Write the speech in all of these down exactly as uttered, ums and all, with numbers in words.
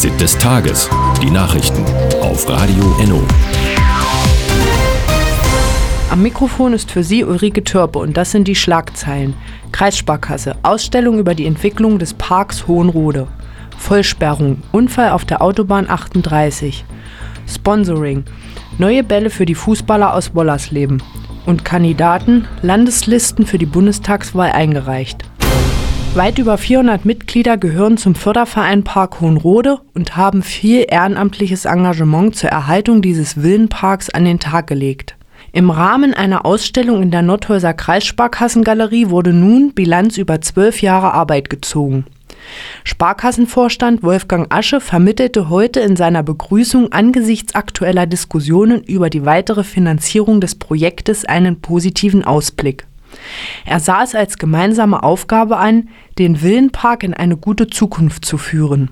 Fazit des Tages. Die Nachrichten auf Radio Enno. Am Mikrofon ist für Sie Ulrike Türpe und das sind die Schlagzeilen. Kreissparkasse, Ausstellung über die Entwicklung des Parks Hohenrode. Vollsperrung, Unfall auf der Autobahn achtunddreißig. Sponsoring, neue Bälle für die Fußballer aus Wollersleben. Und Kandidaten, Landeslisten für die Bundestagswahl eingereicht. Weit über vierhundert Mitglieder gehören zum Förderverein Park Hohenrode und haben viel ehrenamtliches Engagement zur Erhaltung dieses Villenparks an den Tag gelegt. Im Rahmen einer Ausstellung in der Nordhäuser Kreissparkassengalerie wurde nun Bilanz über zwölf Jahre Arbeit gezogen. Sparkassenvorstand Wolfgang Asche vermittelte heute in seiner Begrüßung angesichts aktueller Diskussionen über die weitere Finanzierung des Projektes einen positiven Ausblick. Er sah es als gemeinsame Aufgabe an, den Villenpark in eine gute Zukunft zu führen.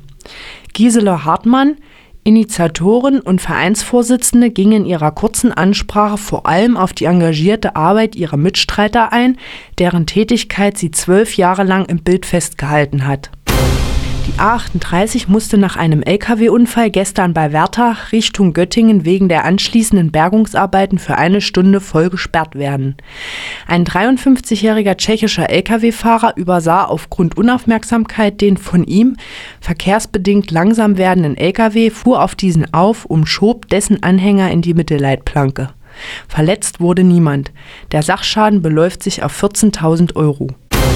Gisela Hartmann, Initiatorin und Vereinsvorsitzende, ging in ihrer kurzen Ansprache vor allem auf die engagierte Arbeit ihrer Mitstreiter ein, deren Tätigkeit sie zwölf Jahre lang im Bild festgehalten hat. Die A achtunddreißig musste nach einem L K W-Unfall gestern bei Werther Richtung Göttingen wegen der anschließenden Bergungsarbeiten für eine Stunde voll gesperrt werden. Ein dreiundfünfzigjähriger tschechischer L K W-Fahrer übersah aufgrund Unaufmerksamkeit den von ihm verkehrsbedingt langsam werdenden L K W, fuhr auf diesen auf und schob dessen Anhänger in die Mittelleitplanke. Verletzt wurde niemand. Der Sachschaden beläuft sich auf vierzehntausend Euro.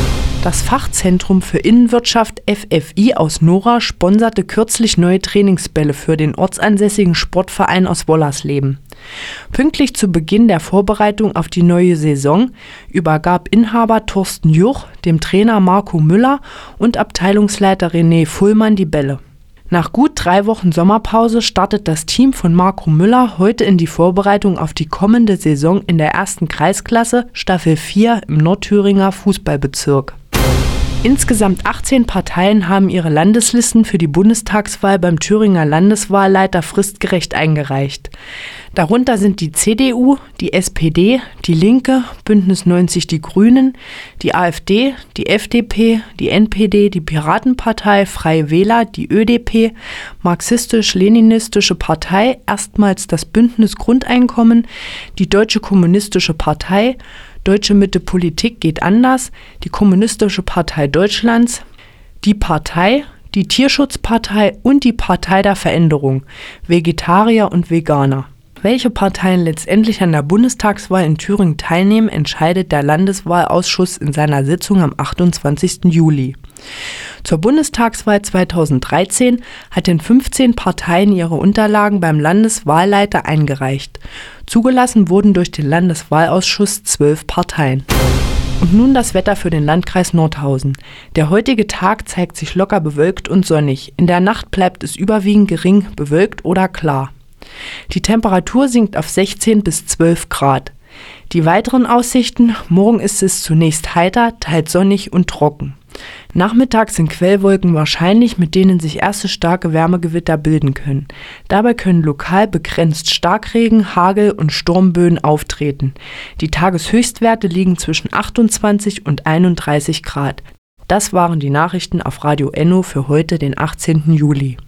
Das Fachzentrum für Innenwirtschaft F F I aus Nora sponserte kürzlich neue Trainingsbälle für den ortsansässigen Sportverein aus Wollersleben. Pünktlich zu Beginn der Vorbereitung auf die neue Saison übergab Inhaber Thorsten Juch dem Trainer Marco Müller und Abteilungsleiter René Fullmann die Bälle. Nach gut drei Wochen Sommerpause startet das Team von Marco Müller heute in die Vorbereitung auf die kommende Saison in der ersten Kreisklasse Staffel vier im Nordthüringer Fußballbezirk. Insgesamt achtzehn Parteien haben ihre Landeslisten für die Bundestagswahl beim Thüringer Landeswahlleiter fristgerecht eingereicht. Darunter sind die C D U, die S P D, die Linke, Bündnis neunzig Die Grünen, die AfD, die F D P, die N P D, die Piratenpartei, Freie Wähler, die Ö D P, Marxistisch-Leninistische Partei, erstmals das Bündnis Grundeinkommen, die Deutsche Kommunistische Partei, Deutsche Mitte Politik geht anders, die Kommunistische Partei Deutschlands, die Partei, die Tierschutzpartei und die Partei der Veränderung, Vegetarier und Veganer. Welche Parteien letztendlich an der Bundestagswahl in Thüringen teilnehmen, entscheidet der Landeswahlausschuss in seiner Sitzung am achtundzwanzigsten Juli. Zur Bundestagswahl zweitausenddreizehn hatten fünfzehn Parteien ihre Unterlagen beim Landeswahlleiter eingereicht. Zugelassen wurden durch den Landeswahlausschuss zwölf Parteien. Und nun das Wetter für den Landkreis Nordhausen. Der heutige Tag zeigt sich locker bewölkt und sonnig. In der Nacht bleibt es überwiegend gering bewölkt oder klar. Die Temperatur sinkt auf sechzehn bis zwölf Grad. Die weiteren Aussichten: Morgen ist es zunächst heiter, teils sonnig und trocken. Nachmittags sind Quellwolken wahrscheinlich, mit denen sich erste starke Wärmegewitter bilden können. Dabei können lokal begrenzt Starkregen, Hagel und Sturmböen auftreten. Die Tageshöchstwerte liegen zwischen achtundzwanzig und einunddreißig Grad. Das waren die Nachrichten auf Radio Enno für heute, den achtzehnten Juli.